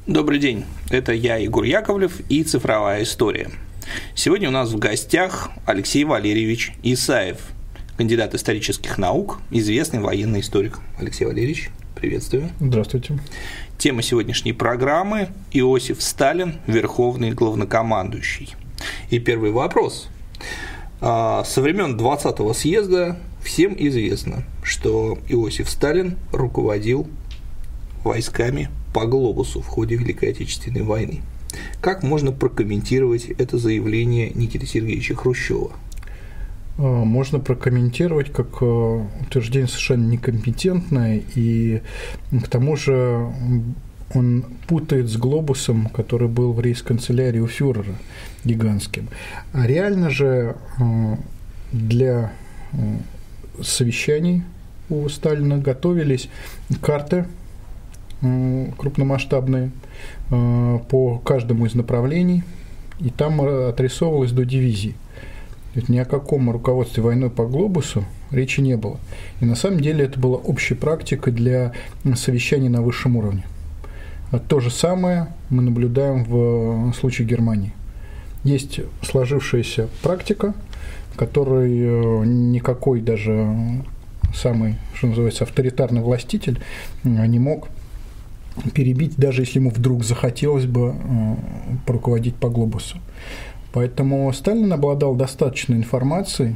Добрый день, это я, Егор Яковлев и «Цифровая история». Сегодня у нас в гостях Алексей Валерьевич Исаев, кандидат исторических наук, известный военный историк. Алексей Валерьевич, приветствую. Здравствуйте. Тема сегодняшней программы – Иосиф Сталин, верховный главнокомандующий. И первый вопрос. Со времен 20-го съезда всем известно, что Иосиф Сталин руководил войсками по глобусу в ходе Великой Отечественной войны. Как можно прокомментировать это заявление Никиты Сергеевича Хрущева? Можно прокомментировать как утверждение совершенно некомпетентное, и к тому же он путает с глобусом, который был в рейхсканцелярии у фюрера, гигантским. А реально же для совещаний у Сталина готовились карты крупномасштабные по каждому из направлений, и там отрисовывалось до дивизии. Ни о каком руководстве войной по глобусу речи не было. И на самом деле это была общей практикой для совещаний на высшем уровне. То же самое мы наблюдаем в случае Германии. Есть сложившаяся практика, которой никакой даже самый, что называется, авторитарный властитель не мог перебить, даже если ему вдруг захотелось бы поруководить по глобусу. Поэтому Сталин обладал достаточной информацией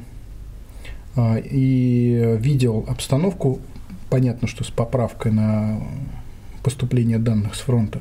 и видел обстановку, понятно, что с поправкой на поступление данных с фронта,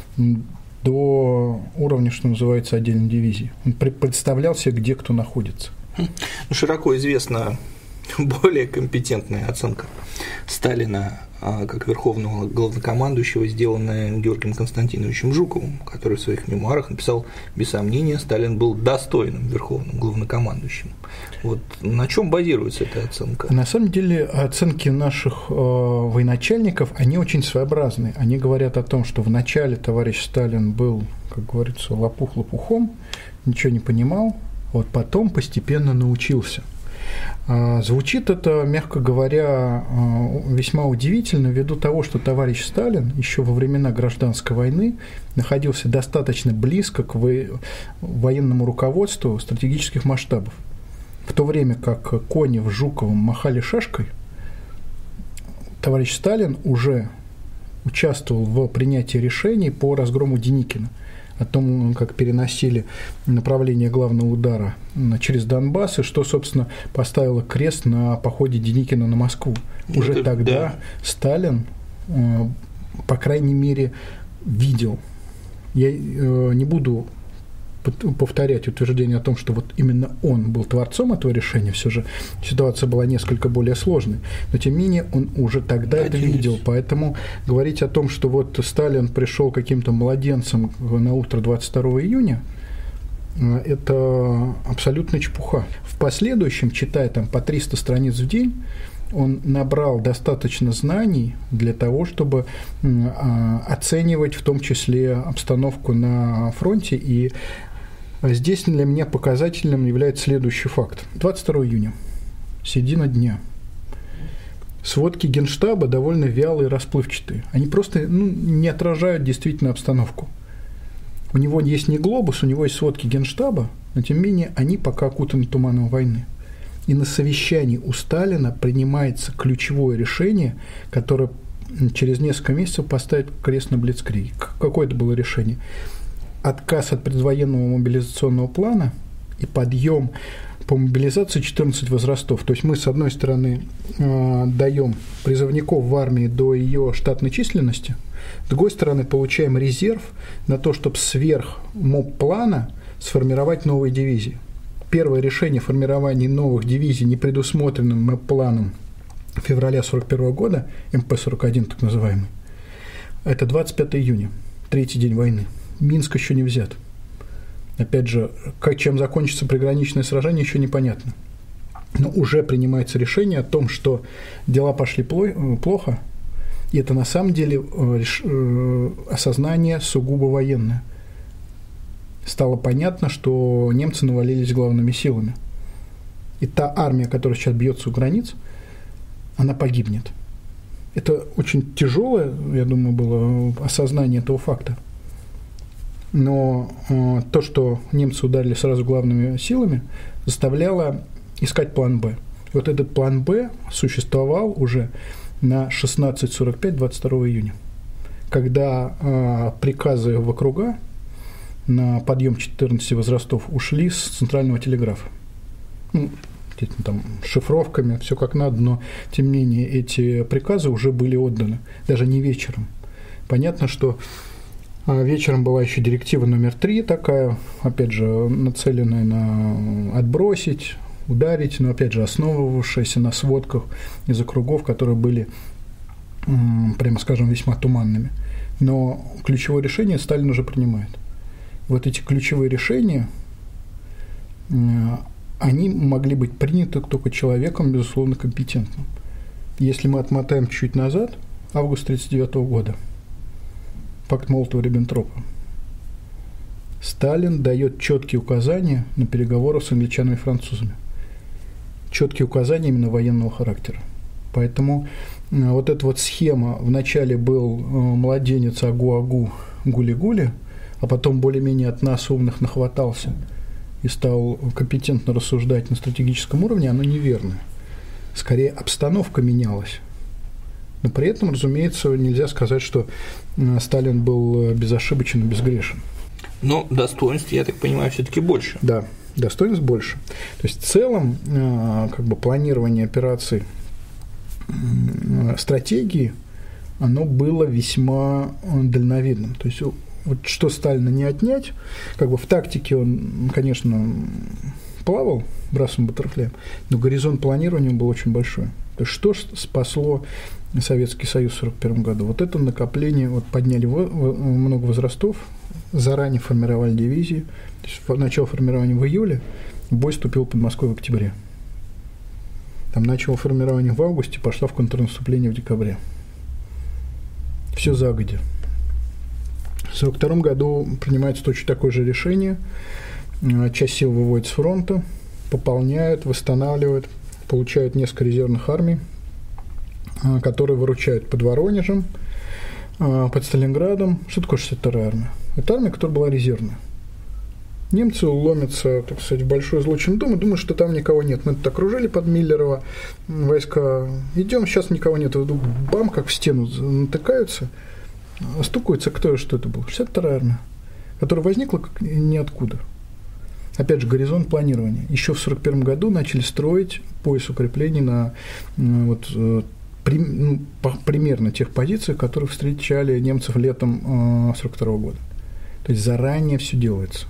до уровня, что называется, отдельной дивизии. Он представлял себе, где кто находится. Широко известна более компетентная оценка Сталина как верховного главнокомандующего, сделанная Георгием Константиновичем Жуковым, который в своих мемуарах написал: без сомнения, Сталин был достойным верховным главнокомандующим. Вот на чем базируется эта оценка? На самом деле оценки наших военачальников, они очень своеобразные. Они говорят о том, что вначале товарищ Сталин был, как говорится, лопух лопухом, ничего не понимал, вот потом постепенно научился. Звучит это, мягко говоря, весьма удивительно, ввиду того, что товарищ Сталин еще во времена Гражданской войны находился достаточно близко к военному руководству стратегических масштабов. В то время как Конев с Жуковым махали шашкой, товарищ Сталин уже участвовал в принятии решений по разгрому Деникина, о том, как переносили направление главного удара через Донбасс, и что, собственно, поставило крест на походе Деникина на Москву. Уже тогда Сталин, по крайней мере, видел. Я не буду повторять утверждение о том, что вот именно он был творцом этого решения, все же ситуация была несколько более сложной, но тем не менее он уже тогда это видел, поэтому говорить о том, что вот Сталин пришел каким-то младенцем на утро 22 июня, это абсолютно чепуха. В последующем, читая там по 300 страниц в день, он набрал достаточно знаний для того, чтобы оценивать в том числе обстановку на фронте. И здесь для меня показательным является следующий факт. 22 июня, середина дня. Сводки Генштаба довольно вялые и расплывчатые. Они просто не отражают действительно обстановку. У него есть не глобус, у него есть сводки Генштаба, но тем не менее они пока окутаны туманом войны. И на совещании у Сталина принимается ключевое решение, которое через несколько месяцев поставит крест на блицкриге. Какое это было решение? Отказ от предвоенного мобилизационного плана и подъем по мобилизации 14 возрастов. То есть мы, с одной стороны, даем призывников в армии до ее штатной численности, с другой стороны, получаем резерв на то, чтобы сверх моб-плана сформировать новые дивизии. Первое решение формирования новых дивизий, не предусмотренным моб-планом февраля 1941 года, МП-41 так называемый, это 25 июня, третий день войны. Минск еще не взят. Опять же, чем закончится приграничное сражение, еще непонятно. Но уже принимается решение о том, что дела пошли плохо, и это на самом деле осознание сугубо военное. Стало понятно, что немцы навалились главными силами. И та армия, которая сейчас бьется у границ, она погибнет. Это очень тяжелое, я думаю, было осознание этого факта. но то, что немцы ударили сразу главными силами, заставляло искать план «Б». И вот этот план «Б» существовал уже на 16:45 22 июня, когда приказы в округа на подъем 14 возрастов ушли с центрального телеграфа. Там, шифровками, все как надо, но, тем не менее, эти приказы уже были отданы, даже не вечером. Понятно, что вечером была еще директива номер 3 такая, опять же, нацеленная на отбросить, ударить, но, опять же, основывавшаяся на сводках из округов, которые были, прямо скажем, весьма туманными. Но ключевое решение Сталин уже принимает. Вот эти ключевые решения, они могли быть приняты только человеком, безусловно, компетентным. Если мы отмотаем чуть назад, август 1939 года, пакт Молотова-Риббентропа, Сталин дает четкие указания на переговоры с англичанами и французами. Четкие указания именно военного характера. Поэтому вот эта вот схема, вначале был младенец агу-агу, гули-гули, а потом более-менее от нас умных нахватался и стал компетентно рассуждать на стратегическом уровне, оно неверно. Скорее, обстановка менялась. Но при этом, разумеется, нельзя сказать, что Сталин был безошибочен и безгрешен. Но достоинств, я так понимаю, все-таки больше. Да, достоинств больше. То есть, в целом, планирование операций, стратегии, оно было весьма дальновидным. То есть, вот что Сталина не отнять, в тактике он, конечно, плавал брасом баттерфляем, но горизонт планирования был очень большой. То есть что спасло Советский Союз в 1941 году? Вот это накопление, подняли много возрастов, заранее формировали дивизии, то есть начало формирования в июле, бой вступил под Москвой в октябре. Там начало формирование в августе, пошла в контрнаступление в декабре. Все загодя. В 1942 году принимается точно такое же решение. Часть сил выводит с фронта, пополняют, восстанавливают, получают несколько резервных армий, которые выручают под Воронежем, под Сталинградом. Что такое 62-я армия? Это армия, которая была резервная. Немцы ломятся, так сказать, в Большой Злочин дом и думают, что там никого нет. Мы тут окружили под Миллерово войска, идем, сейчас никого нет. Вдруг бам, как в стену натыкаются, стукаются, что это было? 62-я армия, которая возникла как ниоткуда. Опять же, горизонт планирования. Еще в 1941 году начали строить пояс укреплений на примерно тех позициях, которые встречали немцев летом 1942 года. То есть заранее все делается.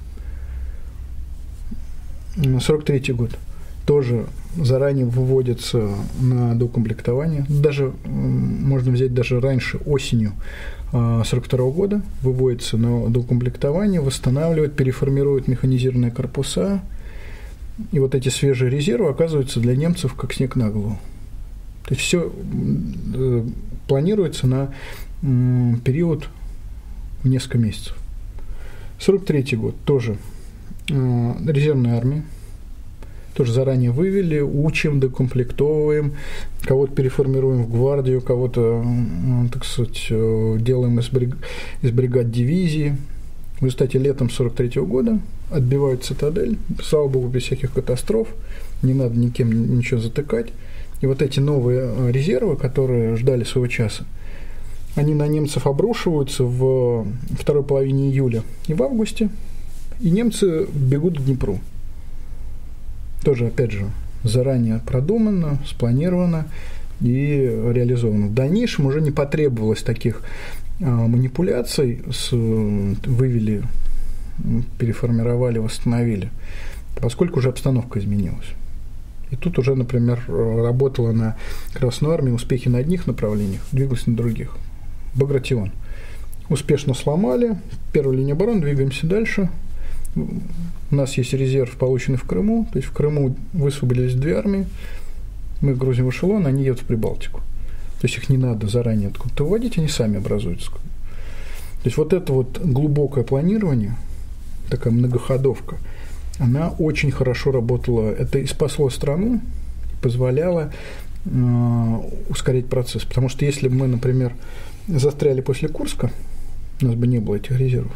1943 год. Тоже заранее выводится на доукомплектование. Даже можно взять даже раньше, осенью 1942 года, выводится на доукомплектование, восстанавливают, переформируют механизированные корпуса. И вот эти свежие резервы оказываются для немцев как снег на голову. То есть все планируется на период в несколько месяцев. 1943 год тоже резервная армия. Тоже заранее вывели, учим, докомплектовываем, кого-то переформируем в гвардию, кого-то, так сказать, делаем из бригад дивизии. В результате летом 1943 года отбивают цитадель, слава богу, без всяких катастроф, не надо никем ничего затыкать. И вот эти новые резервы, которые ждали своего часа, они на немцев обрушиваются в второй половине июля и в августе, и немцы бегут к Днепру. Тоже, опять же, заранее продумано, спланировано и реализовано. В дальнейшем уже не потребовалось таких манипуляций вывели, переформировали, восстановили, поскольку уже обстановка изменилась. И тут уже, например, работала на Красную армию успехи на одних направлениях, двигалась на других. Багратион. Успешно сломали, первая линия обороны, двигаемся дальше. У нас есть резерв, полученный в Крыму, то есть в Крыму высвободились 2 армии, мы грузим в эшелон, они едут в Прибалтику. То есть их не надо заранее откуда-то вводить, они сами образуются. То есть вот это вот глубокое планирование, такая многоходовка, она очень хорошо работала. Это и спасло страну, позволяло ускорить процесс. Потому что если бы мы, например, застряли после Курска, у нас бы не было этих резервов,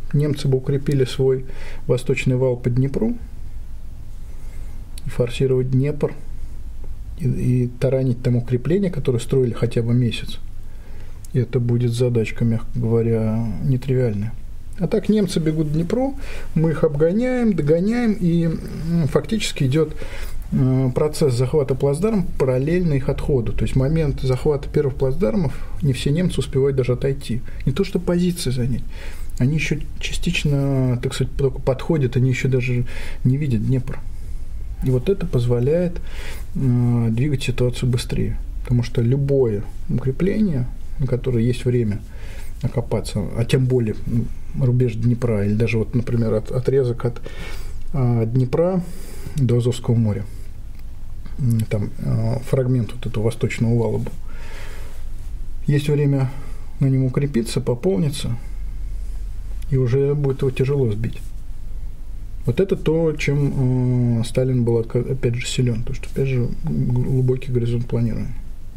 немцы бы укрепили свой восточный вал по Днепру, форсировать Днепр и таранить там укрепления, которые строили хотя бы месяц. И это будет задачка, мягко говоря, нетривиальная. А так немцы бегут к Днепру, мы их обгоняем, догоняем, и фактически идет процесс захвата плацдарма параллельно их отходу. То есть в момент захвата первых плацдармов не все немцы успевают даже отойти. Не то что позиции занять, они еще частично, так сказать, только подходят, они еще даже не видят Днепр. И вот это позволяет двигать ситуацию быстрее. Потому что любое укрепление, на которое есть время окопаться, а тем более рубеж Днепра, или даже, вот, например, отрезок от Днепра до Азовского моря, там фрагмент вот этого восточного вала был. Есть время на нем укрепиться, пополниться, и уже будет его тяжело сбить. Вот это то, чем Сталин был, опять же, силен, потому что, опять же, глубокий горизонт планирования.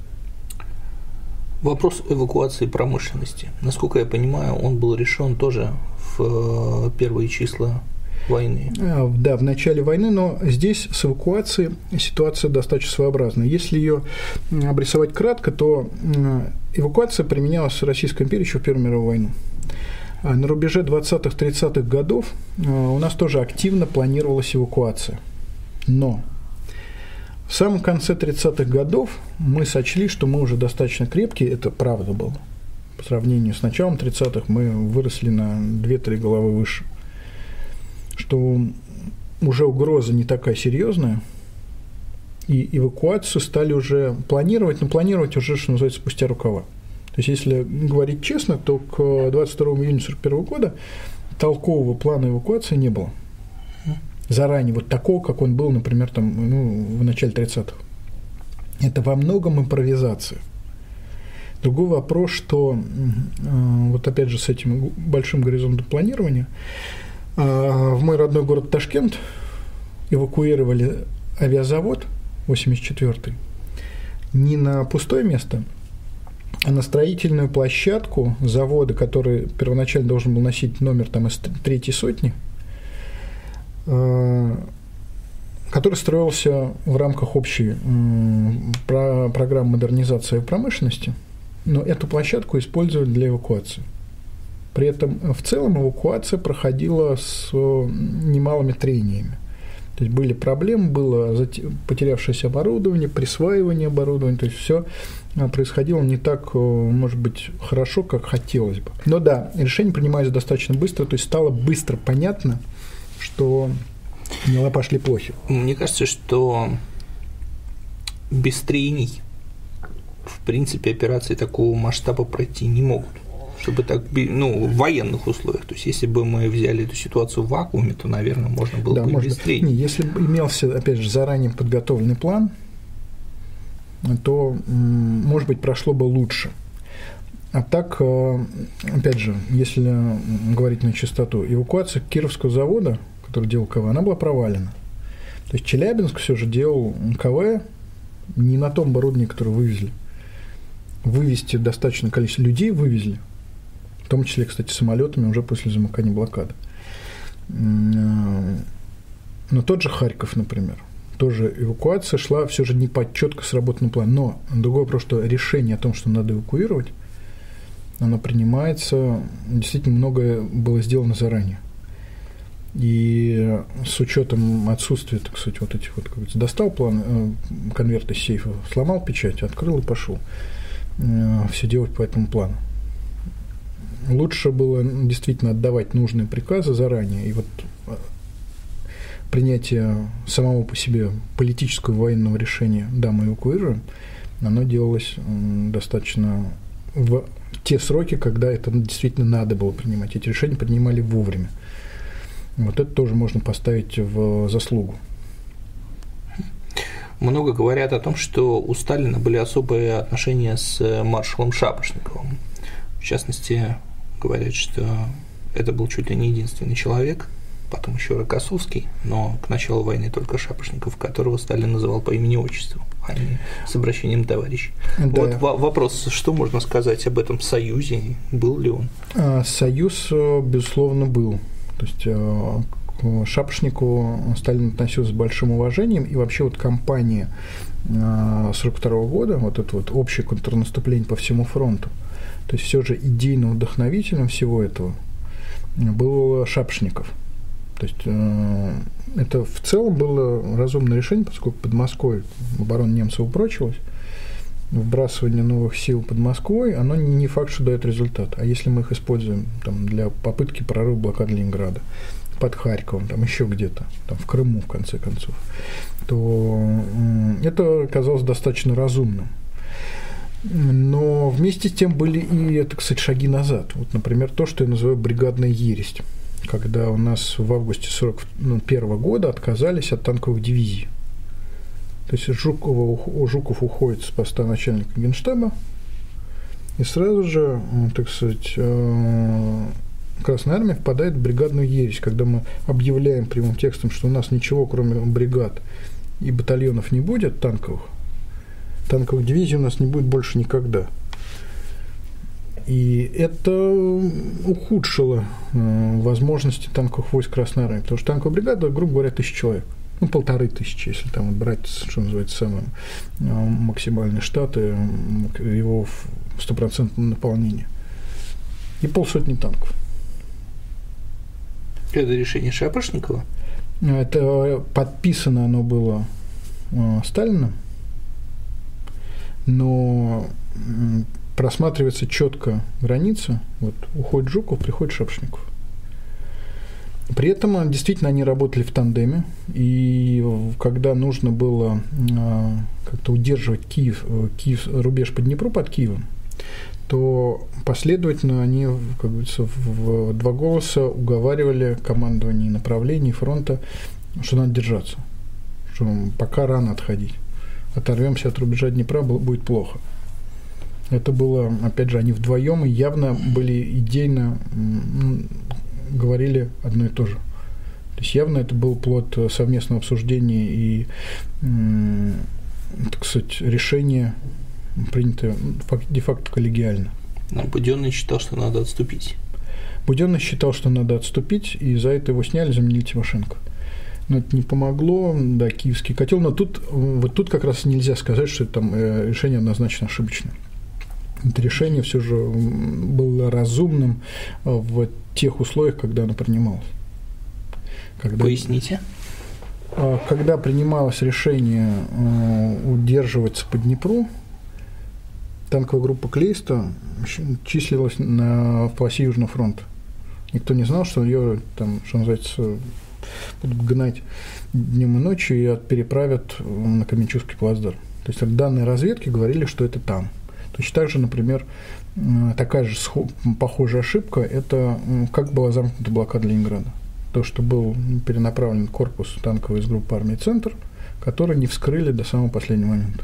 Вопрос эвакуации промышленности. Насколько я понимаю, он был решен тоже в первые числа войны. Да, в начале войны, но здесь с эвакуацией ситуация достаточно своеобразная. Если ее обрисовать кратко, то эвакуация применялась в Российской империи еще в Первую мировую войну. На рубеже 20-30-х годов у нас тоже активно планировалась эвакуация. Но в самом конце 30-х годов мы сочли, что мы уже достаточно крепкие, это правда было. По сравнению с началом 30-х мы выросли на 2-3 головы выше. Что уже угроза не такая серьезная, и эвакуацию стали уже планировать, но планировать уже, что называется, спустя рукава. То есть, если говорить честно, то к 22 июня 1941 года толкового плана эвакуации не было. Заранее, вот такого, как он был, например, там, в начале 30-х. Это во многом импровизация. Другой вопрос, что вот опять же с этим большим горизонтом планирования в мой родной город Ташкент эвакуировали авиазавод 84-й не на пустое место, а на строительную площадку завода, который первоначально должен был носить номер там, из 3-й сотни, который строился в рамках общей программы модернизации промышленности, но эту площадку использовали для эвакуации. При этом в целом эвакуация проходила с немалыми трениями. То есть были проблемы, было потерявшееся оборудование, присваивание оборудования, то есть все происходило не так, может быть, хорошо, как хотелось бы. Но да, решение принимается достаточно быстро, то есть стало быстро понятно, что дела пошли плохи. Мне кажется, что без трений, в принципе, операции такого масштаба пройти не могут. Чтобы так, в военных условиях. То есть, если бы мы взяли эту ситуацию в вакууме, то, наверное, можно было бы быстрее. Не, если бы имелся, опять же, заранее подготовленный план, то, может быть, прошло бы лучше. А так, опять же, если говорить на чистоту, эвакуация Кировского завода, который делал КВ, она была провалена. То есть, Челябинск все же делал КВ не на том оборудовании, которое вывезли. Вывести достаточное количество людей вывезли, в том числе, кстати, самолетами уже после замыкания блокады. Но тот же Харьков, например, тоже эвакуация шла все же не по четко сработанному плану. Но другой вопрос, что решение о том, что надо эвакуировать, оно принимается, действительно многое было сделано заранее. И с учетом отсутствия, так сказать, вот этих вот, как говорится, достал план, конверт из сейфа, сломал печать, открыл и пошел все делать по этому плану. Лучше было действительно отдавать нужные приказы заранее, и вот принятие самого по себе политического военного решения, да, мы эвакуируем, оно делалось достаточно в те сроки, когда это действительно надо было принимать. Эти решения принимали вовремя. Вот это тоже можно поставить в заслугу. Много говорят о том, что у Сталина были особые отношения с маршалом Шапошниковым. В частности, говорят, что это был чуть ли не единственный человек, потом еще Рокоссовский, но к началу войны только Шапошников, которого Сталин называл по имени-отчеству. а не с обращением товарищ. Да. Вот вопрос, что можно сказать об этом союзе? Был ли он? Союз, безусловно, был. То есть к Шапошникову Сталин относился с большим уважением, и вообще вот кампания 1942 года, вот это вот общее контрнаступление по всему фронту, то есть все же идейным вдохновителем всего этого был Шапошников. То есть это в целом было разумное решение, поскольку под Москвой оборона немцев упрочилась, вбрасывание новых сил под Москвой, оно не факт, что дает результат. А если мы их используем там, для попытки прорыва блокады Ленинграда, под Харьковом, там еще где-то, там в Крыму, в конце концов, то это оказалось достаточно разумным. Но вместе с тем были и, так сказать, шаги назад. Вот, например, то, что я называю бригадная ересь, когда у нас в августе 1941 года отказались от танковых дивизий. То есть Жуков уходит с поста начальника Генштаба, и сразу же, так сказать, Красная Армия впадает в бригадную ересь, когда мы объявляем прямым текстом, что у нас ничего, кроме бригад и батальонов, не будет танковых. Танковых дивизий у нас не будет больше никогда. И это ухудшило возможности танковых войск Красной Армии, потому что танковая бригада, грубо говоря, 1000 человек. 1500, если там брать, что называется, самые максимальные штаты, его 100% наполнение. И 500 танков. Это решение Шапошникова? Это подписано оно было Сталиным, но просматривается четко граница. Вот уходит Жуков, приходит Шапошников. При этом действительно они работали в тандеме, и когда нужно было как-то удерживать Киев, рубеж по Днепру под Киевом, то последовательно они, как говорится, в два голоса уговаривали командование направлений фронта, что надо держаться, что пока рано отходить. Оторвемся от рубежа Днепра, будет плохо. Это было, опять же, они вдвоем и явно были идейно говорили одно и то же. То есть явно это был плод совместного обсуждения и, так сказать, решение принято де-факто коллегиально. Но Будённый считал, что надо отступить. Будённый считал, что надо отступить, и за это его сняли, заменили Тимошенко. Но это не помогло, да, киевский котел. Но тут, вот тут как раз нельзя сказать, что это там решение однозначно ошибочное. Это решение все же было разумным в тех условиях, когда оно принималось. Поясните. Когда принималось решение удерживаться по Днепру, танковая группа Клейста числилась в полосе Южного фронта. Никто не знал, что ее, там, что называется, будут гнать днем и ночью и переправят на Кременчугский плацдарм. То есть данные разведки говорили, что это там. Точно так же, например, такая же похожая ошибка – это как была замкнута блокада Ленинграда. То, что был перенаправлен корпус танковый из группы армии «Центр», который не вскрыли до самого последнего момента.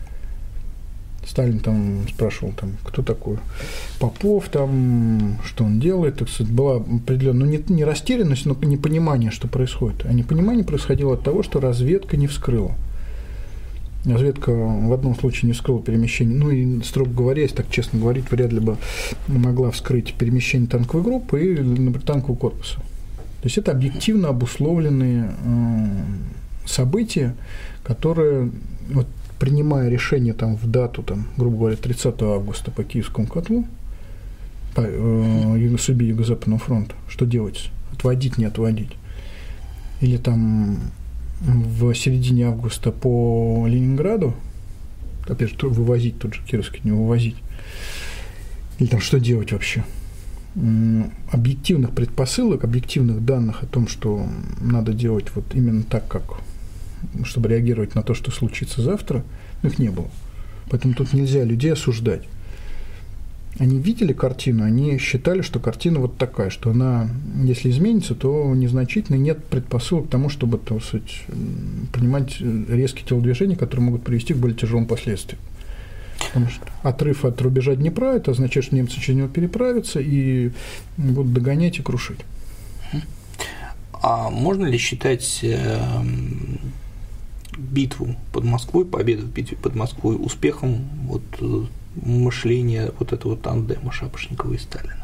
Сталин там спрашивал, там, кто такой Попов, там, что он делает. Так сказать, была определенная, не растерянность, но непонимание, что происходит. А непонимание происходило от того, что разведка не вскрыла. Разведка в одном случае не вскрыла перемещение, ну и, строго говоря, если так честно говорить, вряд ли бы могла вскрыть перемещение танковой группы и, например, танкового корпуса. То есть это объективно обусловленные события, которые, вот, принимая решение там, в дату, там, грубо говоря, 30 августа по Киевскому котлу, по судьбе Юго-Западного фронта, что делать? Отводить, не отводить? Или там в середине августа по Ленинграду, опять же, вывозить тот же Кировский, не вывозить, или там что делать вообще? Объективных предпосылок, объективных данных о том, что надо делать вот именно так, как, чтобы реагировать на то, что случится завтра, их не было. Поэтому тут нельзя людей осуждать. Они видели картину, они считали, что картина вот такая, что она, если изменится, то незначительно, нет предпосылок к тому, чтобы, так сказать, принимать резкие телодвижения, которые могут привести к более тяжелым последствиям. Потому что отрыв от рубежа Днепра, это означает, что немцы через него переправятся и будут догонять и крушить. А можно ли считать битву под Москвой, победу в битве под Москвой успехом вот мышления вот этого тандема Шапошникова и Сталина?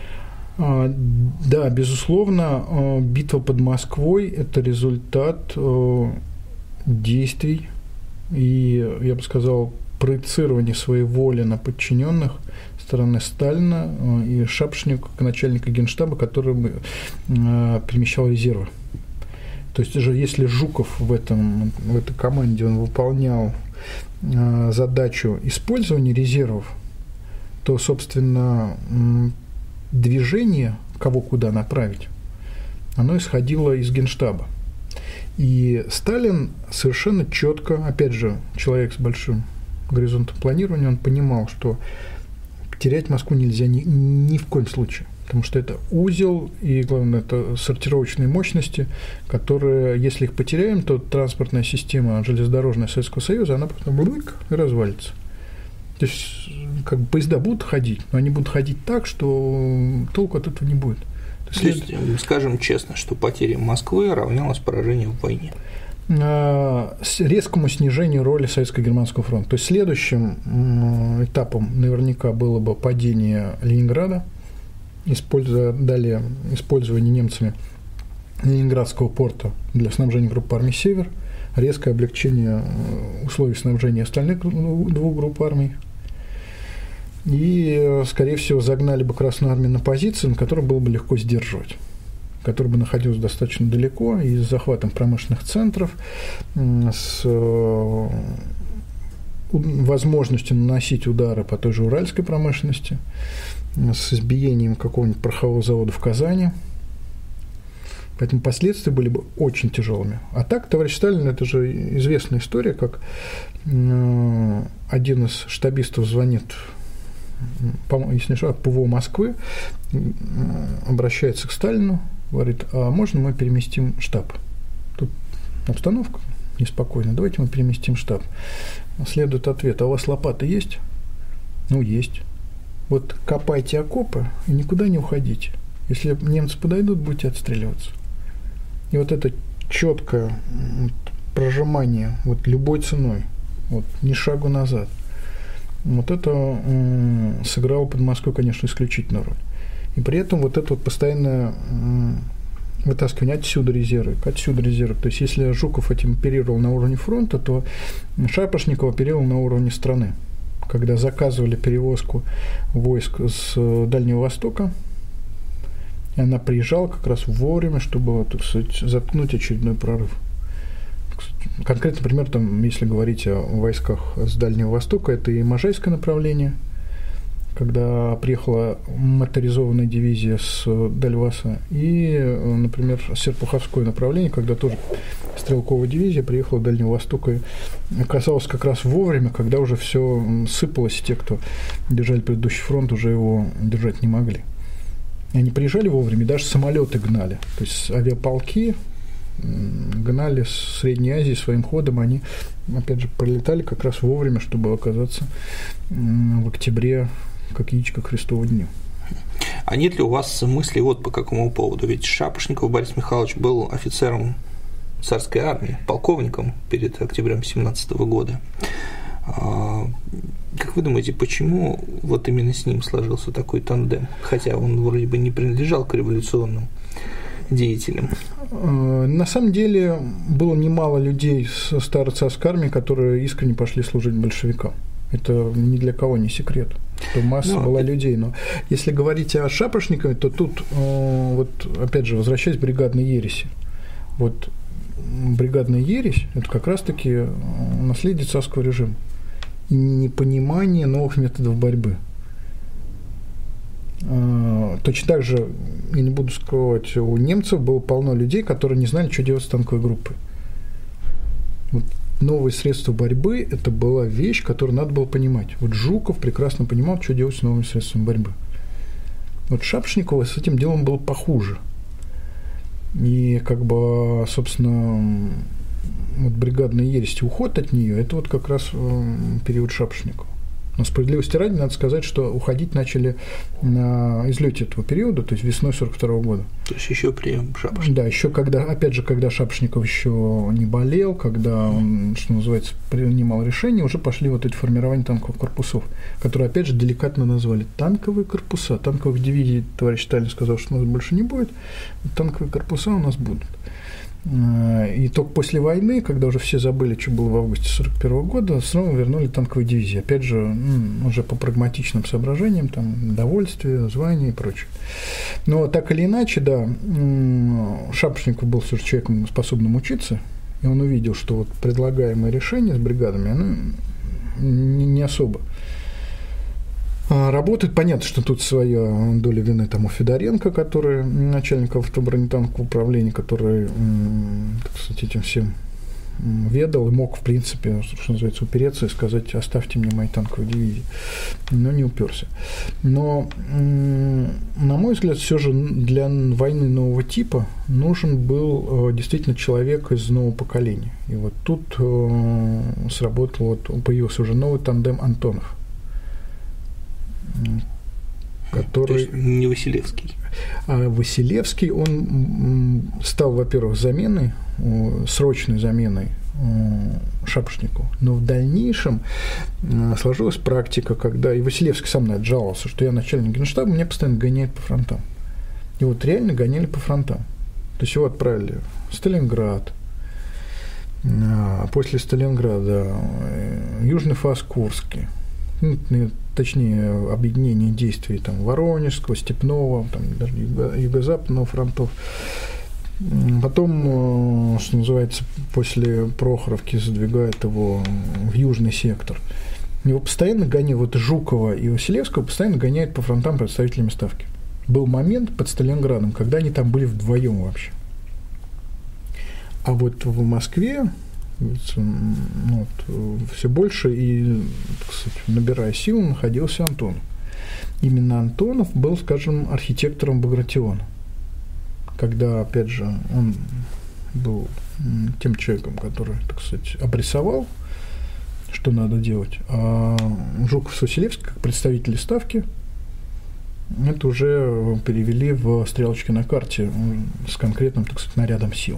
Да, безусловно, битва под Москвой – это результат действий и, я бы сказал, проецирования своей воли на подчиненных стороны Сталина и Шапошникова, как начальника Генштаба, который перемещал резервы. То есть, если Жуков в этой команде он выполнял задачу использования резервов, то, собственно, движение, кого куда направить, оно исходило из Генштаба. И Сталин совершенно четко, опять же, человек с большим горизонтом планирования, он понимал, что терять Москву нельзя ни в коем случае, потому что это узел, и, главное, это сортировочные мощности, которые, если их потеряем, то транспортная система железнодорожная Советского Союза, она просто и развалится. То есть, как бы поезда будут ходить, но они будут ходить так, что толку от этого не будет. То есть, скажем честно, что потеря Москвы равнялась поражению в войне? Резкому снижению роли Советско-Германского фронта. То есть следующим этапом наверняка было бы падение Ленинграда, использование немцами Ленинградского порта для снабжения группы армий «Север», резкое облегчение условий снабжения остальных двух групп армий. И, скорее всего, загнали бы Красную армию на позиции, на которой было бы легко сдерживать, которая бы находилась достаточно далеко, и с захватом промышленных центров, с возможностью наносить удары по той же уральской промышленности, с избиением какого-нибудь порохового завода в Казани. Поэтому последствия были бы очень тяжелыми. А так, товарищ Сталин, это же известная история, как один из штабистов звонит, если не ошибаюсь, ПВО Москвы, обращается к Сталину, говорит: а можно мы переместим штаб? Тут обстановка неспокойная, давайте мы переместим штаб. Следует ответ: а у вас лопаты есть? Ну, есть. Вот копайте окопы и никуда не уходите. Если немцы подойдут, будете отстреливаться. И вот это четкое прожимание любой ценой, ни шагу назад, вот это сыграло под Москвой, конечно, исключительную роль. И при этом это постоянное вытаскивание отсюда резервы. То есть, если Жуков этим оперировал на уровне фронта, то Шапошников оперировал на уровне страны. Когда заказывали перевозку войск с Дальнего Востока, и она приезжала как раз вовремя, чтобы, так сказать, заткнуть очередной прорыв. Конкретно, например, если говорить о войсках с Дальнего Востока, это и Можайское направление, когда приехала моторизованная дивизия с Дальваса, и, например, Серпуховское направление, когда тоже стрелковая дивизия приехала с Дальнего Востока, и оказалось как раз вовремя, когда уже все сыпалось, и те, кто держали предыдущий фронт, уже его держать не могли. И они приезжали вовремя, даже самолеты гнали. То есть авиаполки гнали с Средней Азии своим ходом, они, опять же, пролетали как раз вовремя, чтобы оказаться в октябре как яичко к Христову дню. А нет ли у вас мыслей по какому поводу? Ведь Шапошников Борис Михайлович был офицером царской армии, полковником перед октябрем 1917 года. Как вы думаете, почему именно с ним сложился такой тандем? Хотя он вроде бы не принадлежал к революционным деятелям. На самом деле было немало людей с старой царской армии, которые искренне пошли служить большевикам. Это ни для кого не секрет, что масса была людей. Но если говорить о Шапошникове, то тут, опять же, возвращаясь к бригадной ереси. Бригадная ересь – это как раз-таки наследие царского режима и непонимание новых методов борьбы. Точно так же, я не буду скрывать, у немцев было полно людей, которые не знали, что делать с танковой группой. Новые средства борьбы – это была вещь, которую надо было понимать. Жуков прекрасно понимал, что делать с новыми средствами борьбы. Шапошникова с этим делом было похуже. И, собственно, бригадная ересь, уход от нее – это как раз период Шапошникова. Но справедливости ради надо сказать, что уходить начали на излете этого периода, то есть весной 1942 года. То есть еще при Шапошникове. Да, еще когда, опять же, когда Шапошников еще не болел, когда он, что называется, принимал решения, уже пошли вот эти формирования танковых корпусов, которые, опять же, деликатно назвали танковые корпуса. Танковых дивизий товарищ Сталин сказал, что у нас больше не будет, танковые корпуса у нас будут. И только после войны, когда уже все забыли, что было в августе 1941 года, снова вернули танковые дивизии. Опять же, уже по прагматичным соображениям, там, довольствие, звание и прочее. Но так или иначе, да, Шапошников был все же человеком, способным учиться, и он увидел, что вот предлагаемое решение с бригадами, оно не особо работает. Понятно, что тут своя доля вины там у Федоренко, который начальник автобронетанкового управления, который, так сказать, этим всем ведал и мог, в принципе, что называется, упереться и сказать: оставьте мне мои танковые дивизии. Но не уперся. Но, на мой взгляд, все же для войны нового типа нужен был действительно человек из нового поколения. И вот тут сработал, вот появился уже новый тандем Антонов, который... То есть не Василевский. А Василевский, он стал, во-первых, заменой, срочной заменой Шапошникову, но в дальнейшем сложилась практика, когда и Василевский сам на это жаловался, что я начальник Генштаба, меня постоянно гоняют по фронтам. И вот реально гоняли по фронтам. То есть его отправили в Сталинград, после Сталинграда Южный Фас Курский, точнее, объединение действий там, Воронежского, Степного, там, даже Юго-Западного фронтов. Потом, что называется, после Прохоровки задвигают его в южный сектор. Его постоянно гоняют, вот Жукова и Василевского постоянно гоняют по фронтам представителями Ставки. Был момент под Сталинградом, когда они там были вдвоем вообще. А вот в Москве все больше и, так сказать, набирая силу, находился Антонов. Именно Антонов был, скажем, архитектором Багратиона. Когда, опять же, он был тем человеком, который, так сказать, обрисовал, что надо делать, а Жуков с Василевским, как представители Ставки, это уже перевели в стрелочки на карте с конкретным, так сказать, нарядом сил.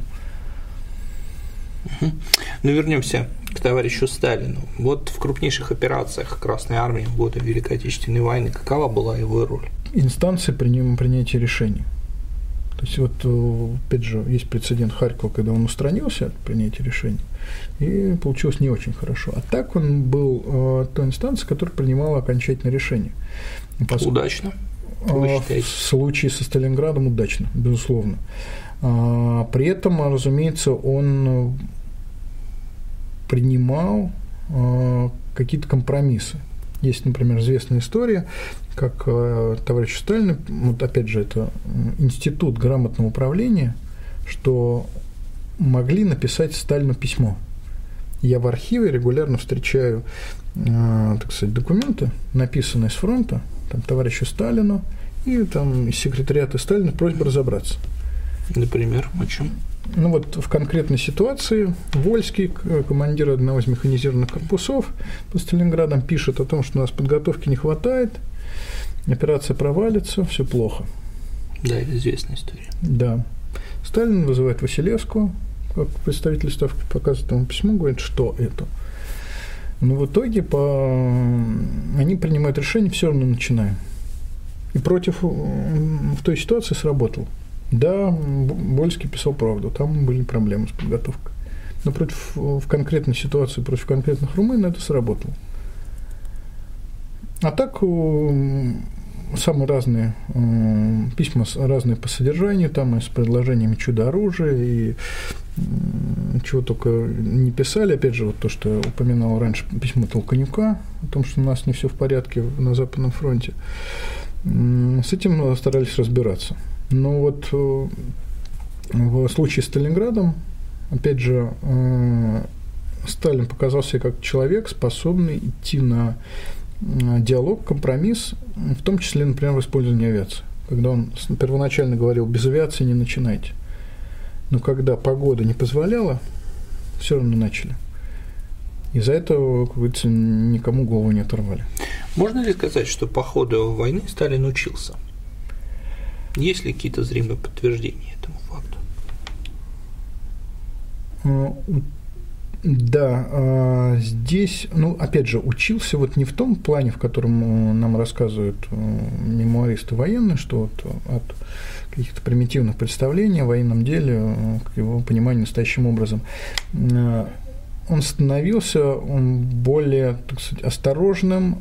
Ну, вернемся к товарищу Сталину. Вот в крупнейших операциях Красной Армии в годы Великой Отечественной войны какова была его роль? Инстанции принятия решений. То есть, вот, опять же, есть прецедент Харькова, когда он устранился от принятия решений, и получилось не очень хорошо. А так он был той инстанцией, которая принимала окончательное решение. Удачно? В случае со Сталинградом удачно, безусловно. При этом, разумеется, он принимал какие-то компромиссы. Есть, например, известная история, как товарищ Сталин, вот опять же, это институт грамотного управления, что могли написать Сталину письмо. Я в архиве регулярно встречаю, так сказать, документы, написанные с фронта, там, товарищу Сталину, и там из секретариата Сталина просьба разобраться. Например, о чем? Ну вот в конкретной ситуации Вольский, командир одного из механизированных корпусов под Сталинградом, пишет о том, что у нас подготовки не хватает, операция провалится, все плохо. Да, это известная история. Да. Сталин вызывает Василевского, как представитель Ставки, показывает ему письмо, говорит, что это. Но в итоге они принимают решение, все равно начинаем. И против в той ситуации сработал. Да, Вольский писал правду, там были проблемы с подготовкой. Но в конкретной ситуации, против конкретных румын это сработало. А так самые разные письма, разные по содержанию, там и с предложениями чудо-оружия, и чего только не писали. Опять же, вот то, что я упоминал раньше, письмо Толканюка о том, что у нас не все в порядке на Западном фронте. С этим старались разбираться. Но вот в случае с Сталинградом, опять же, Сталин показался как человек, способный идти на диалог, компромисс, в том числе, например, в использовании авиации. Когда он первоначально говорил, без авиации не начинайте. Но когда погода не позволяла, все равно начали. И за это, как говорится, никому голову не оторвали. Можно ли сказать, что по ходу войны Сталин учился? Есть ли какие-то зримые подтверждения этому факту? Да, здесь, опять же, учился вот не в том плане, в котором нам рассказывают мемуаристы военные, что вот от каких-то примитивных представлений о военном деле к его пониманию настоящим образом. Он становился более, так сказать, осторожным,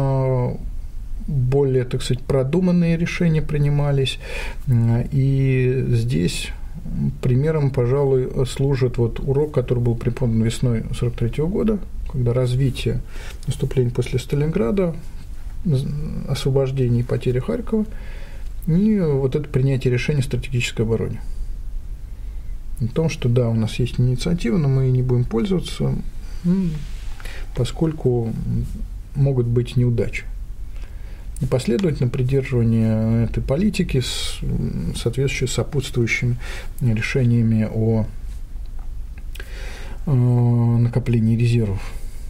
более, так сказать, продуманные решения принимались, и здесь примером, пожалуй, служит вот урок, который был преподан весной 1943 года, когда развитие наступления после Сталинграда, освобождение и потери Харькова, и вот это принятие решения о стратегической обороне. О том, что да, у нас есть инициатива, но мы не будем пользоваться, поскольку могут быть неудачи. И последовательно придерживание этой политики с соответствующими сопутствующими решениями о накоплении резервов.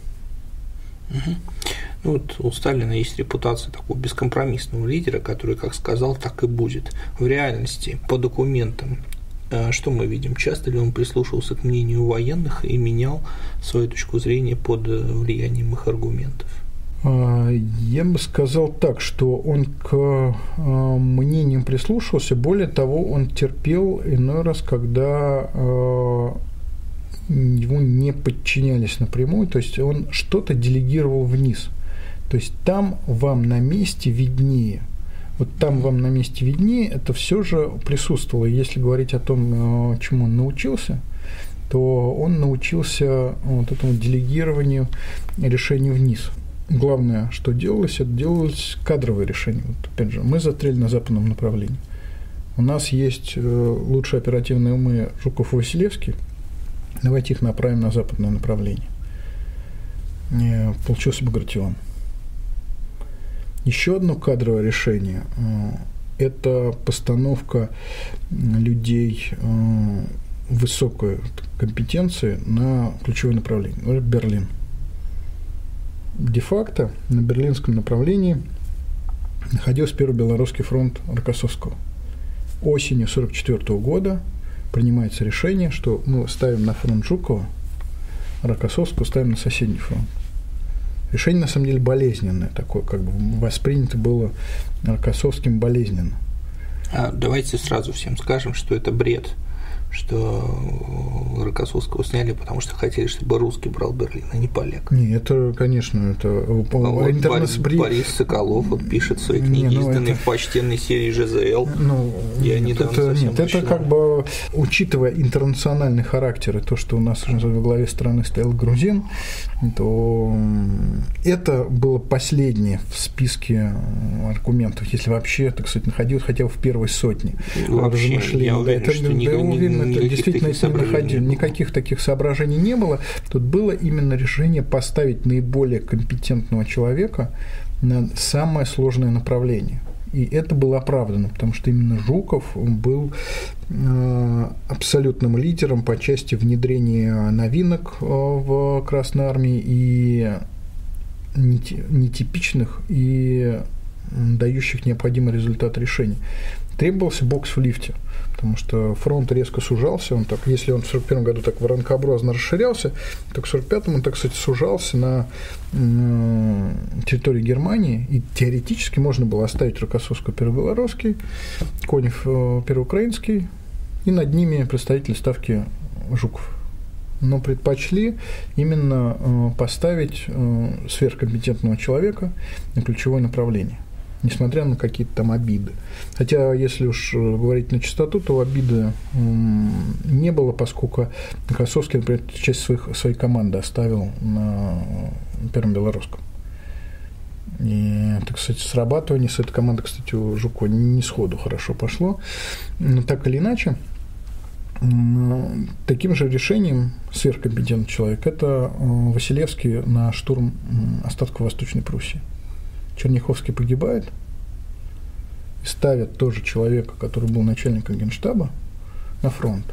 Вот у Сталина есть репутация такого бескомпромиссного лидера, который, как сказал, так и будет. В реальности, по документам, что мы видим? Часто ли он прислушивался к мнению военных и менял свою точку зрения под влиянием их аргументов? Я бы сказал так, что он к мнениям прислушивался, более того, он терпел иной раз, когда ему не подчинялись напрямую, то есть он что-то делегировал вниз. То есть там вам на месте виднее. Вот там вам на месте виднее, это все же присутствовало. Если говорить о том, чему он научился, то он научился вот этому делегированию решений вниз. Главное, что делалось, это делалось кадровое решение. Вот, опять же, мы застряли на западном направлении. У нас есть лучшие оперативные умы Жуков и Василевский. Давайте их направим на западное направление. Получился Багратион. Еще одно кадровое решение – это постановка людей высокой компетенции на ключевое направление. Берлин. Де-факто на берлинском направлении находился Первый Белорусский фронт Рокоссовского. Осенью 1944 года принимается решение, что мы ставим на фронт Жукова, а Рокоссовского ставим на соседний фронт. Решение, на самом деле, болезненное такое, как бы воспринято было Рокоссовским болезненно. Давайте сразу всем скажем, что это бред, что Рокоссовского сняли, потому что хотели, чтобы русский брал Берлин, а не поляк. Нет, это, конечно, это Борис Соколов вот пишет в своей книге, изданной в почтенной серии ЖЗЛ. Это как бы, учитывая интернациональный характер и то, что у нас во главе страны стоял грузин, то это было последнее в списке аргументов, если вообще, так сказать, находилось хотя бы в первой сотне размышлений. Я уверен, что это действительно не находили. Никаких таких соображений не было. Тут было именно решение поставить наиболее компетентного человека на самое сложное направление. И это было оправдано, потому что именно Жуков был абсолютным лидером по части внедрения новинок в Красной Армии и нетипичных и дающих необходимый результат решений. Требовался бокс в лифте, потому что фронт резко сужался, он так, если он в 1941 году так воронкообразно расширялся, то к 1945 он, так сказать, сужался на территории Германии, и теоретически можно было оставить Рокоссовского Первобелорусский, Конев Первоукраинский, и над ними представители ставки Жуков. Но предпочли именно поставить сверхкомпетентного человека на ключевое направление, несмотря на какие-то там обиды. Хотя, если уж говорить на чистоту, то обиды не было, поскольку Рокоссовский, например, часть своей команды оставил на Первом Белорусском. И, так сказать, срабатывание с этой командой, кстати, у Жукова не сходу хорошо пошло. Но так или иначе, таким же решением сверхкомпетентный человек – это Василевский на штурм остатков Восточной Пруссии. Черняховский погибает, и ставят тоже человека, который был начальником Генштаба, на фронт.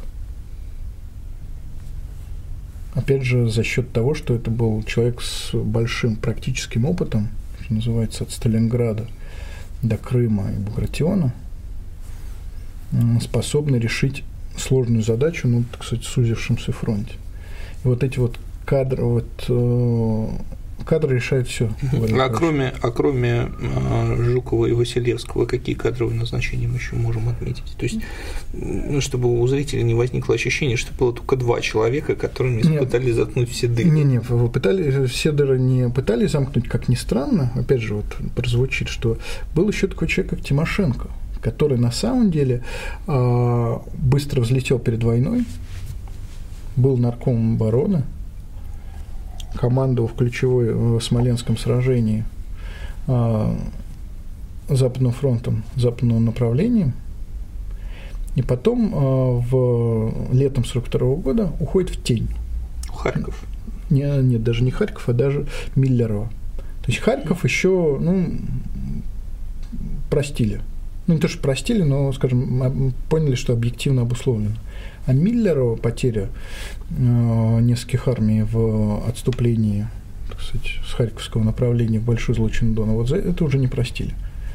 Опять же, за счет того, что это был человек с большим практическим опытом, что называется, от Сталинграда до Крыма и Багратиона, способны решить сложную задачу, ну, так сказать, сузившемся фронте. И вот эти вот кадры, кадры решают все. Кроме Жукова и Василевского, какие кадровые назначения мы еще можем отметить? То есть, ну, чтобы у зрителя не возникло ощущение, что было только два человека, которыми пытались заткнуть все дыры. Все дыры не пытались замкнуть, как ни странно. Опять же, вот прозвучит, что был еще такой человек, как Тимошенко, который на самом деле быстро взлетел перед войной, был наркомом обороны, командовал в в Смоленском сражении Западным фронтом, западным направлением, и потом летом 1942 года уходит в тень. Харьков? Нет, даже не Харьков, а даже Миллерово. То есть Харьков еще, простили. Ну, не то, что простили, но, скажем, поняли, что объективно обусловлено. А Миллерова потеря нескольких армий в отступлении, так сказать, с Харьковского направления в Большую Злочину Дона, вот за это уже не простили.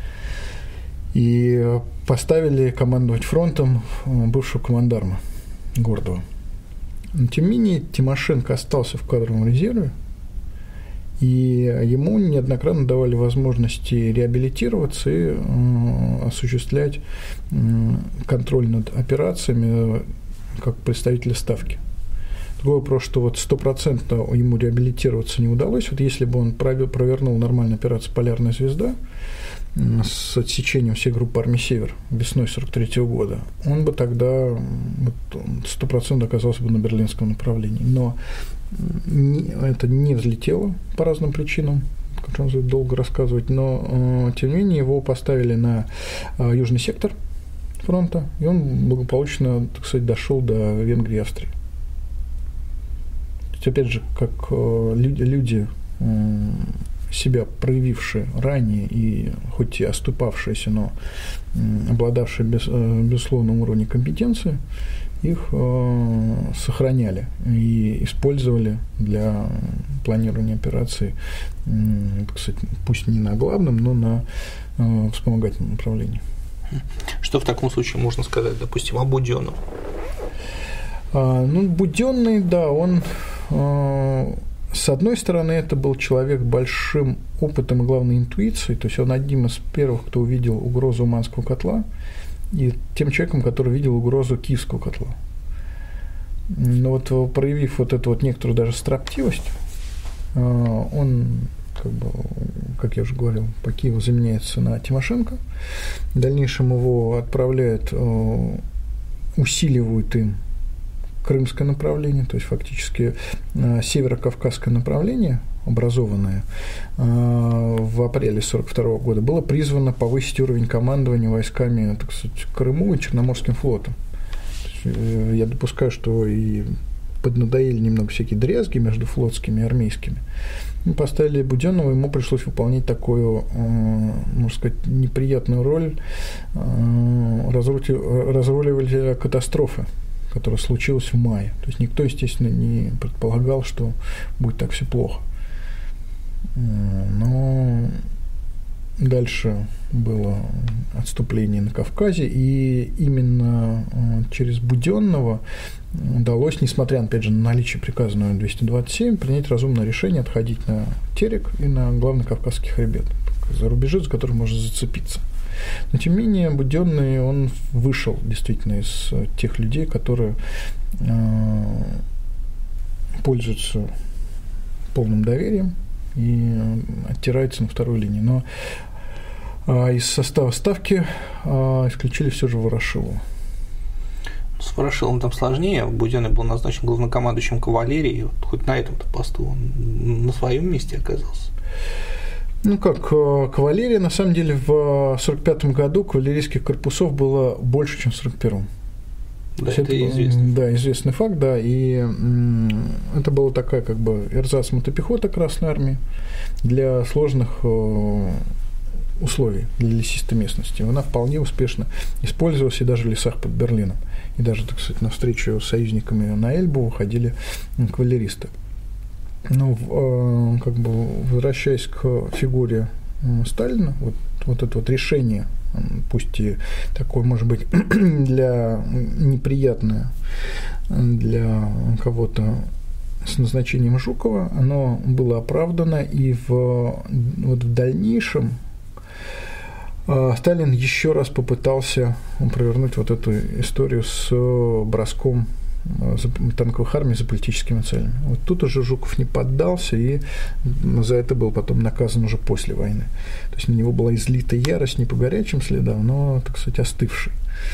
И поставили командовать фронтом бывшего командарма Гордова. Но, тем не менее, Тимошенко остался в кадровом резерве, и ему неоднократно давали возможности реабилитироваться и осуществлять контроль над операциями как представителя Ставки. Другой вопрос, что вот 100% ему реабилитироваться не удалось. Вот если бы он провернул нормальную операцию «Полярная звезда» с отсечением всей группы армий «Север» весной 1943 года, он бы тогда 100% оказался бы на берлинском направлении. Но это не взлетело по разным причинам, которые долго рассказывать, но тем не менее его поставили на южный сектор фронта, и он благополучно, так сказать, дошел до Венгрии и Австрии. То есть, опять же, как люди, себя проявившие ранее и хоть и оступавшиеся, но обладавшие безусловным уровнем компетенции, их сохраняли и использовали для планирования операций, так сказать, пусть не на главном, но на вспомогательном направлении. Что в таком случае можно сказать, допустим, о Будённом? Будённый, да, он, с одной стороны, это был человек с большим опытом и, главной, интуицией, то есть он одним из первых, кто увидел угрозу Уманского котла, и тем человеком, который видел угрозу Киевского котла. Но вот проявив вот эту вот некоторую даже строптивость, он, как я уже говорил, по Киеву заменяется на Тимошенко. В дальнейшем его отправляют, усиливают им крымское направление, то есть фактически северокавказское направление, образованное в апреле 1942 года, было призвано повысить уровень командования войсками, так сказать, Крыму и Черноморским флотом. Я допускаю, что и поднадоели немного всякие дрязги между флотскими и армейскими. Мы поставили Будённого, ему пришлось выполнять такую, можно сказать, неприятную роль разруливателя катастрофы, которая случилась в мае. То есть никто, естественно, не предполагал, что будет так все плохо. Но дальше было отступление на Кавказе, и именно через Будённого удалось, несмотря, опять же, на наличие приказа номер 227, принять разумное решение отходить на Терек и на главный Кавказский хребет, за рубежи, за которые можно зацепиться. Но, тем не менее, Будённый, он вышел действительно из тех людей, которые пользуются полным доверием и оттираются на второй линии. Но из состава Ставки исключили все же Ворошилова. С Ворошиловым там сложнее. Будённый был назначен главнокомандующим кавалерии. Вот хоть на этом-то посту он на своем месте оказался. Кавалерия, на самом деле, в 1945 году кавалерийских корпусов было больше, чем в 1941. Да, это известный. Да, известный факт, да, и это была такая эрзац мотопехота Красной Армии для сложных условий, для лесистой местности. Она вполне успешно использовалась и даже в лесах под Берлином. И даже, так сказать, навстречу с союзниками на Эльбу выходили кавалеристы. Возвращаясь к фигуре Сталина, вот это вот решение, пусть и такое, может быть, неприятное для кого-то с назначением Жукова, оно было оправдано, и в дальнейшем Сталин еще раз попытался провернуть вот эту историю с броском танковых армий за политическими целями. Вот тут уже Жуков не поддался, и за это был потом наказан уже после войны. То есть на него была излита ярость не по горячим следам, но, так сказать, остывшей.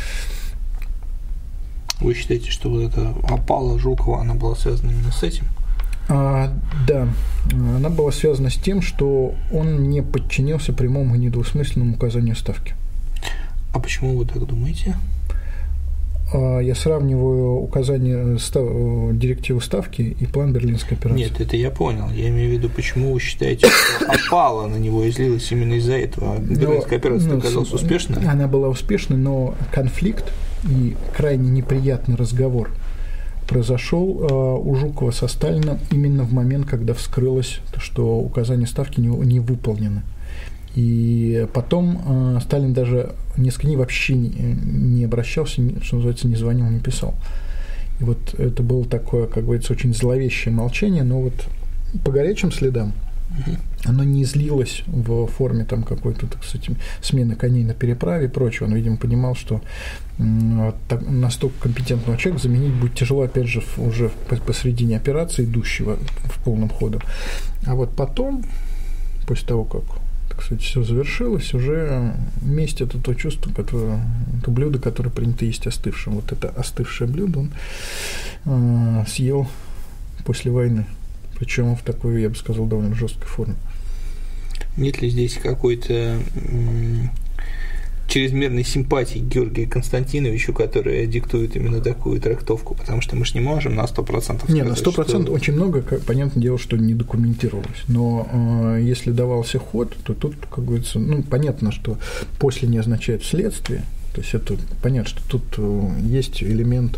Вы считаете, что вот эта опала Жукова, она была связана именно с этим? Да, она была связана с тем, что он не подчинился прямому и недвусмысленному указанию Ставки. А почему вы так думаете? Я сравниваю указание директивы Ставки и план Берлинской операции. Нет, это я понял. Я имею в виду, почему вы считаете, что опала на него излилась именно из-за этого. Берлинская операция оказалась успешной? Она была успешной, но конфликт и крайне неприятный разговор произошел у Жукова со Сталином именно в момент, когда вскрылось, что указания Ставки не выполнены. И потом Сталин даже несколько дней вообще не обращался, что называется, не звонил, не писал. И вот это было такое, как говорится, очень зловещее молчание, но вот по горячим следам оно не излилось в форме там какой-то, так сказать, смены коней на переправе и прочего. Он, видимо, понимал, что настолько компетентного человека заменить будет тяжело, опять же, уже посредине операции, идущего в полном ходу. А вот потом, после того, как, так сказать, все завершилось, уже месть — это то чувство, это блюдо, которое принято есть остывшим. Вот это остывшее блюдо он съел после войны. Причем в такой, я бы сказал, довольно жесткой форме. Нет ли здесь какой-то чрезмерной симпатии к Георгию Константиновичу, которая диктует именно такую трактовку? Потому что мы же не можем на 100% сказать, Нет, на 100% что... очень много, понятное дело, что не документировалось. Но если давался ход, то тут, как говорится, понятно, что после не означает вследствие. То есть это понятно, что тут есть элемент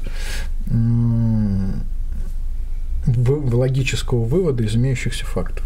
логического вывода из имеющихся фактов.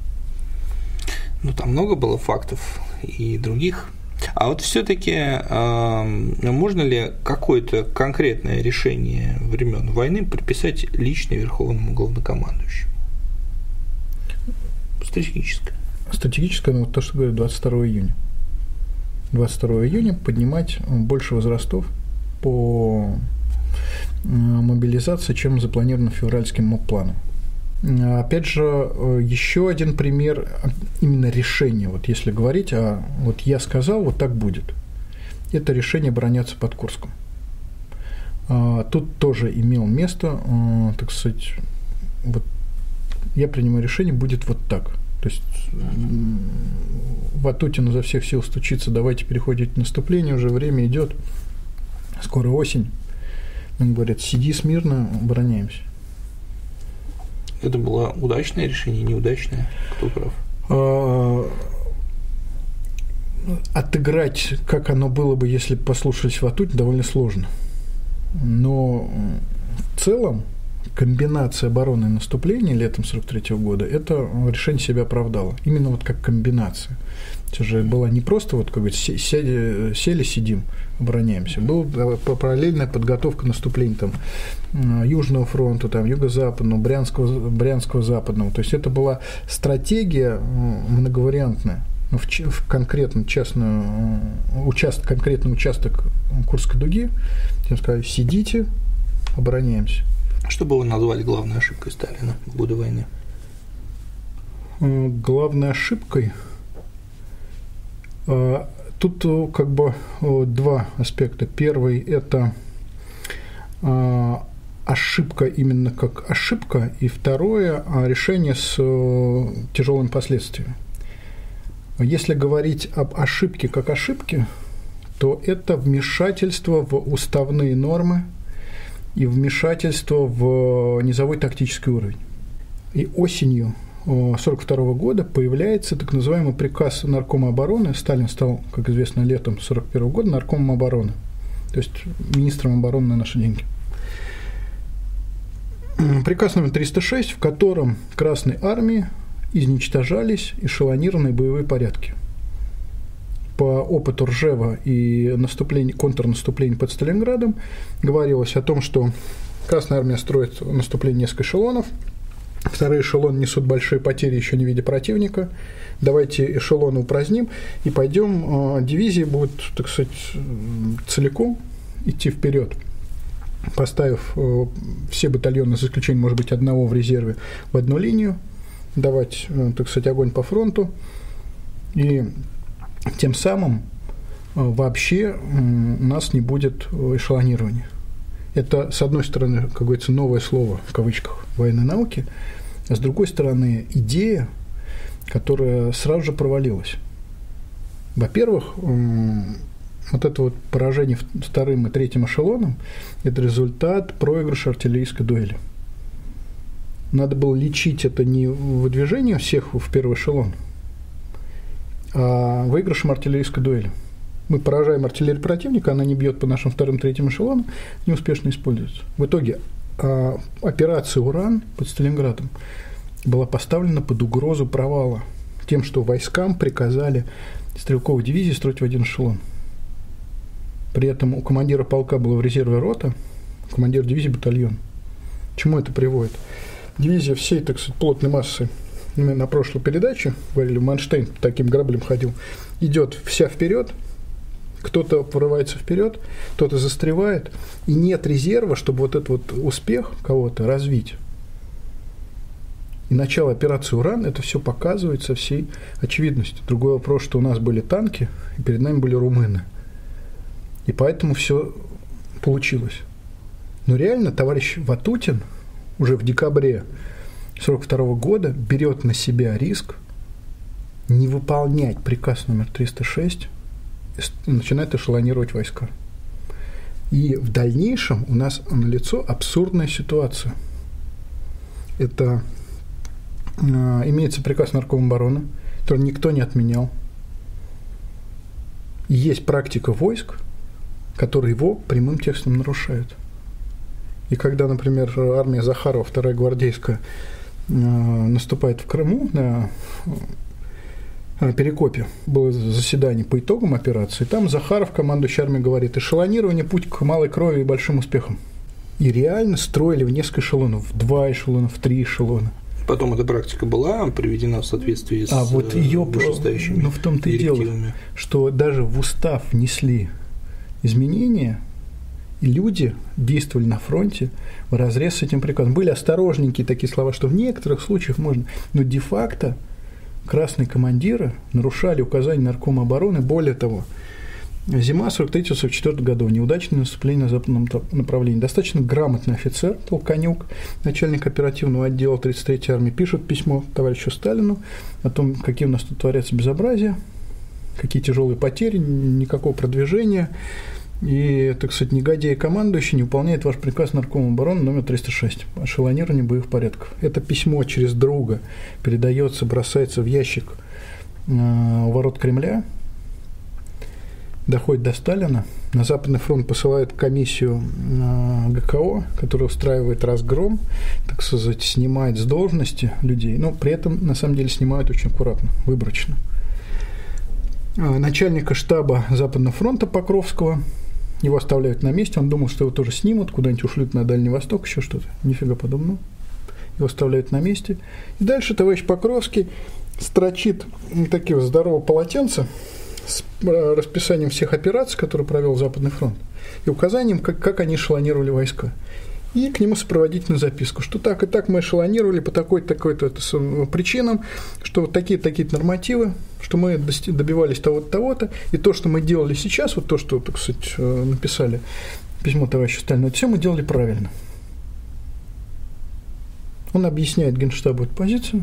Там много было фактов и других. А вот все-таки можно ли какое-то конкретное решение времен войны приписать лично Верховному главнокомандующему? Стратегическое. Стратегическое, то, что говорят, 22 июня. 22 июня поднимать больше возрастов по мобилизации, чем запланировано февральским МОП-планом. Опять же, еще один пример именно решения. Вот если говорить, вот я сказал, вот так будет. Это решение обороняться под Курском. Тут тоже имел место, так сказать, вот я принимаю решение, будет вот так. То есть Ватутин изо всех сил стучится, давайте переходить к наступлению, уже время идет, скоро осень. Он говорит, сиди смирно, обороняемся. Это было удачное решение, неудачное? Кто прав? Отыграть, как оно было бы, если бы послушались Ватутина, довольно сложно. Но в целом комбинация обороны и наступления летом 1943 года, это решение себя оправдало. Именно вот как комбинация. Это же была не просто, вот, как говорится, сели, сидим, обороняемся. Была параллельная подготовка наступления там, Южного фронта, там, Юго-Западного, Брянского Западного. То есть это была стратегия многовариантная. В конкретный конкретный участок Курской дуги, тем сказали, сидите, обороняемся. Что бы вы назвали главной ошибкой Сталина в годы войны? Главной ошибкой? Тут как бы два аспекта. Первый – это ошибка именно как ошибка, и второе – решение с тяжелыми последствиями. Если говорить об ошибке как ошибке, то это вмешательство в уставные нормы и вмешательство в низовой тактический уровень. И осенью 1942 года появляется так называемый приказ Наркома обороны. Сталин стал, как известно, летом 1941 года наркомом обороны, то есть министром обороны на наши деньги. Приказ номер 306, в котором Красной армии изничтожались эшелонированные боевые порядки. по опыту Ржева и контрнаступления под Сталинградом говорилось о том, что Красная Армия строит наступление несколько эшелонов, вторые эшелоны несут большие потери, еще не видя противника, давайте эшелоны упраздним и пойдем, дивизии будут, так сказать, целиком идти вперед, поставив все батальоны, за исключением, может быть, одного в резерве, в одну линию, давать, так сказать, огонь по фронту, и тем самым вообще у нас не будет эшелонирования. Это, с одной стороны, как говорится, новое слово, в кавычках, военной науки, а с другой стороны, идея, которая сразу же провалилась. Во-первых, вот это вот поражение вторым и третьим эшелоном – это результат проигрыша артиллерийской дуэли. Надо было лечить это не выдвижением всех в первый эшелон, а выигрышем артиллерийской дуэли. Мы поражаем артиллерию противника, она не бьет по нашим вторым-третьим эшелонам, неуспешно используется. В итоге операция «Уран» под Сталинградом была поставлена под угрозу провала тем, что войскам приказали стрелковой дивизии строить в один эшелон. При этом у командира полка была в резерве рота, командир дивизии батальон. К чему это приводит? Дивизия всей, так сказать, плотной массы, мы на прошлой передаче говорили, Манштейн таким граблем ходил, идет вся вперед, кто-то порывается вперед, кто-то застревает, и нет резерва, чтобы вот этот вот успех кого-то развить. И начало операции «Уран» это все показывает со всей очевидностью. Другой вопрос, что у нас были танки, и перед нами были румыны. И поэтому все получилось. Но реально товарищ Ватутин уже в декабре 1942 года берет на себя риск не выполнять приказ номер 306 и начинает эшелонировать войска. И в дальнейшем у нас налицо абсурдная ситуация. Это имеется приказ Наркома обороны, который никто не отменял. И есть практика войск, которые его прямым текстом нарушают. И когда, например, армия Захарова, 2-я гвардейская, наступает в Крыму на Перекопе, было заседание по итогам операции, там Захаров, командующий армией, говорит: эшелонирование – путь к малой крови и большим успехам. И реально строили в несколько эшелонов, в 2 эшелона, в 3 эшелона. Потом эта практика была приведена в соответствии с вот ее вышестоящими в том-то и дело, что даже в устав внесли изменения, и люди действовали на фронте вразрез с этим приказом. Были осторожненькие такие слова, что в некоторых случаях можно, но де-факто красные командиры нарушали указания Наркома обороны. Более того, зима 43-44 годов, неудачное наступление на западном направлении. Достаточно грамотный офицер, Толканюк, начальник оперативного отдела 33-й армии, пишет письмо товарищу Сталину о том, какие у нас тут творятся безобразия, какие тяжелые потери, никакого продвижения. И, так сказать, негодяй командующий не выполняет ваш приказ Наркома обороны номер 306 – эшелонирование боевых порядков. Это письмо через друга передается, бросается в ящик у ворот Кремля, доходит до Сталина. На Западный фронт посылают комиссию ГКО, которая устраивает разгром, так сказать, снимает с должности людей, но при этом, на самом деле, снимают очень аккуратно, выборочно. Начальника штаба Западного фронта Покровского, его оставляют на месте, он думал, что его тоже снимут, куда-нибудь ушлют на Дальний Восток, еще что-то, нифига подобного. Его оставляют на месте. И дальше товарищ Покровский строчит такие вот здоровые полотенца с расписанием всех операций, которые провел Западный фронт, и указанием, как они эшелонировали войска. И к нему сопроводительную записку, что так и так мы эшелонировали по такой-то причинам, что вот такие-то нормативы, что мы добивались того-то, того-то, и то, что мы делали сейчас, вот то, что, так сказать, написали письмо товарищу Сталину, это все мы делали правильно. Он объясняет Генштабу эту позицию,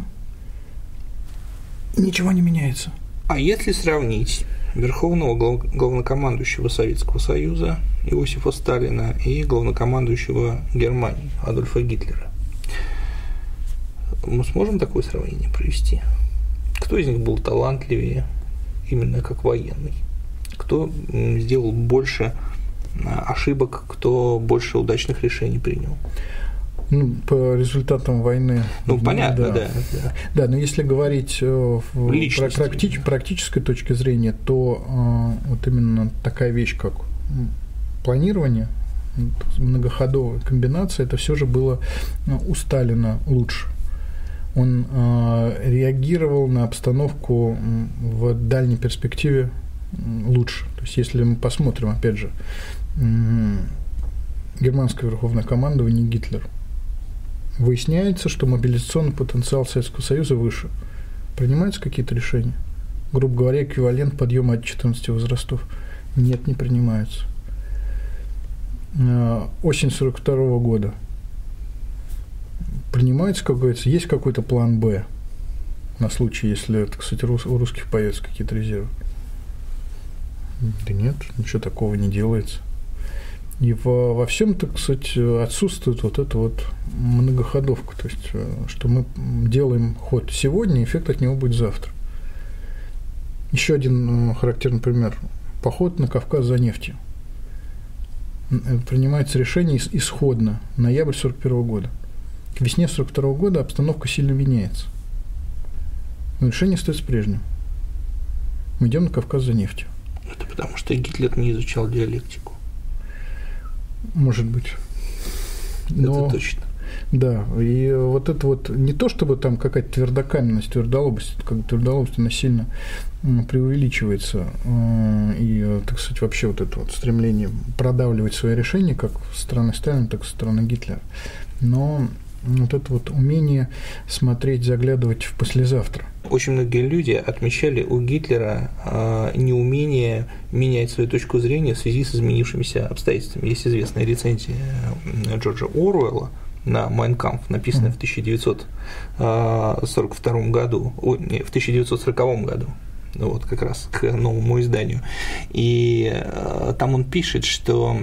ничего не меняется. А если сравнить верховного главнокомандующего Советского Союза Иосифа Сталина и главнокомандующего Германии Адольфа Гитлера, мы сможем такое сравнение провести? Кто из них был талантливее именно как военный? Кто сделал больше ошибок, кто больше удачных решений принял? Ну, по результатам войны. Ну, понятно, да. Да, но если говорить практической точки зрения, то вот именно такая вещь, как планирование, многоходовая комбинация, это все же было у Сталина лучше. Он реагировал на обстановку в дальней перспективе лучше. То есть, если мы посмотрим, опять же, германское верховное командование, Гитлер, выясняется, что мобилизационный потенциал Советского Союза выше. Принимаются какие-то решения? Грубо говоря, эквивалент подъема от 14 возрастов? Нет, не принимаются. Осень 1942 года. Принимается, как говорится, есть какой-то план «Б» на случай, если, так сказать, у русских появятся какие-то резервы? Да нет, ничего такого не делается. И во всем, так сказать, отсутствует вот эта вот многоходовка. То есть, что мы делаем ход сегодня, эффект от него будет завтра. Еще один характерный пример. Поход на Кавказ за нефтью. Принимается решение исходно, ноябрь 1941 года. К весне 1942 года обстановка сильно меняется. Но решение остается прежним. Мы идем на Кавказ за нефтью. Это потому что Гитлер не изучал диалектику. Может быть. Но, это точно. Да, и вот это вот не то, чтобы там какая-то твердокаменность, твердолобость, как бы твердолобость, она сильно преувеличивается, и, так сказать, вообще вот это вот стремление продавливать свои решения, как со стороны Сталина, так и со стороны Гитлера. Но вот это вот умение смотреть, заглядывать в послезавтра. Очень многие люди отмечали у Гитлера неумение менять свою точку зрения в связи с изменившимися обстоятельствами. Есть известная рецензия Джорджа Оруэлла на «Майн кампф», написанная в 1942 году, в 1940 году, вот как раз к новому изданию. И там он пишет, что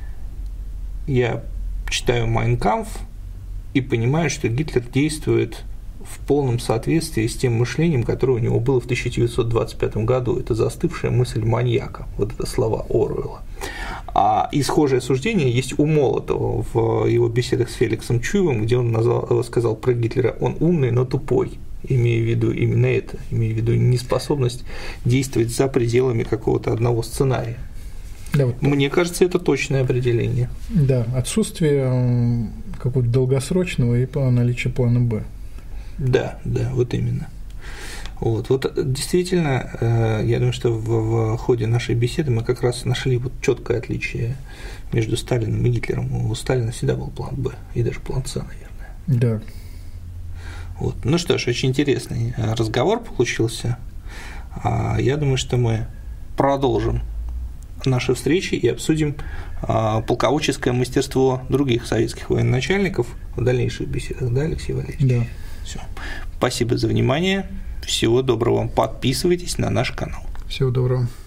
я читаю «Майн кампф» и понимаю, что Гитлер действует в полном соответствии с тем мышлением, которое у него было в 1925 году. Это застывшая мысль маньяка, вот это слова Оруэлла. И схожее суждение есть у Молотова в его беседах с Феликсом Чуевым, где он сказал про Гитлера: он умный, но тупой, имея в виду именно это, имея в виду неспособность действовать за пределами какого-то одного сценария. Да, вот. Мне кажется, это точное определение. Да, отсутствие какого-то долгосрочного и наличие плана «Б». Да, вот именно. Вот действительно, я думаю, что в ходе нашей беседы мы как раз нашли вот четкое отличие между Сталиным и Гитлером. У Сталина всегда был план «Б» и даже план «С», наверное. Да. Вот. Ну что ж, очень интересный разговор получился. Я думаю, что мы продолжим наши встречи и обсудим полководческое мастерство других советских военачальников в дальнейших беседах. Да, Алексей Валерьевич? Да. Все. Спасибо за внимание. Всего доброго. Подписывайтесь на наш канал. Всего доброго.